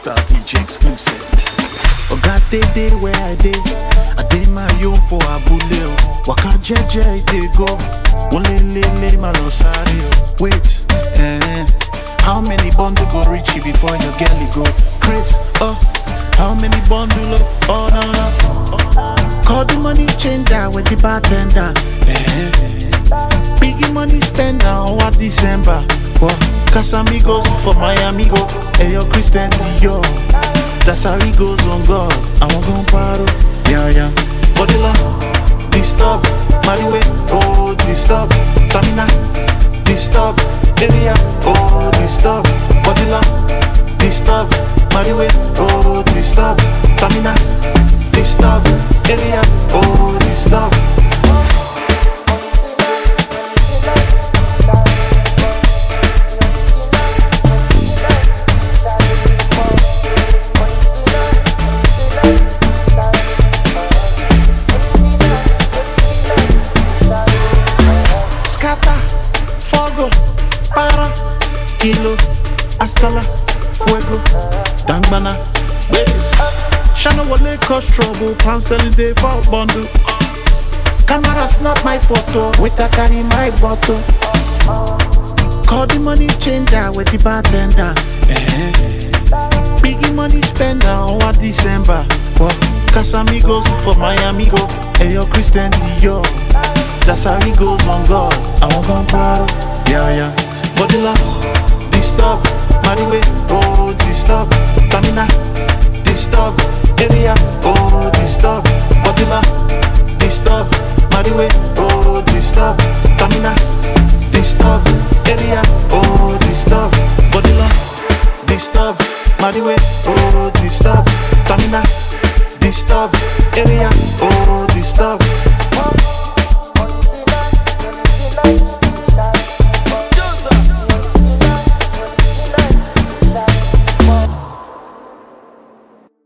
Star DJ exclusive. Oga dey where I dey my own for abule o. Waka jeje I dey go, won't lele ma lo sare o. Wait, how many bundle go reach you before your girl go? Chris, how many bundle oh no. Call the money changer with the bartender. Biggie money spender over December. Casamigos for Miami go. Hey yo Christian Dior. That's how he goes on God. I won't go paro. Yeah. Body love, disturb. Mariwe, oh disturb. Tamina, disturb. Area, oh disturb. Body love, disturb. Mariwe, oh disturb. Tamina, disturb. Area, oh disturb. Fogo, para, kilo, hasta la, fuego, dangbana, babies. Shana wale cause trouble, pounds telling day for bundle. Camera snap my photo, wait I carry my bottle. Call the money changer with the bartender. Biggie money spender over December. Casamigos for Miami go. Hey yo Christian Dior. That's how he goes on God. I won't go paro. Yeah. Body love, disturb. Mariwe, oh disturb. Tamina, disturb. Area, oh disturb. Body love, disturb. Mariwe, oh disturb. Tamina, disturb. Area, oh disturb. Body love, disturb. Mariwe, oh disturb. Tamina, disturb. Area, oh